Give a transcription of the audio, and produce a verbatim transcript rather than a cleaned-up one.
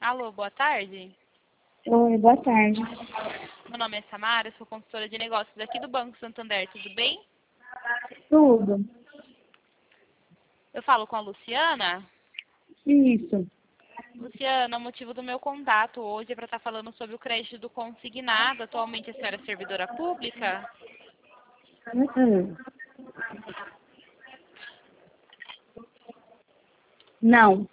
Alô, boa tarde. Oi, boa tarde. Meu nome é Samara, sou consultora de negócios aqui do Banco Santander, tudo bem? Tudo? Eu falo com a Luciana. Isso. Luciana, o motivo do meu contato hoje é para estar falando sobre o crédito do consignado. Atualmente a senhora é servidora pública? Uhum. Não.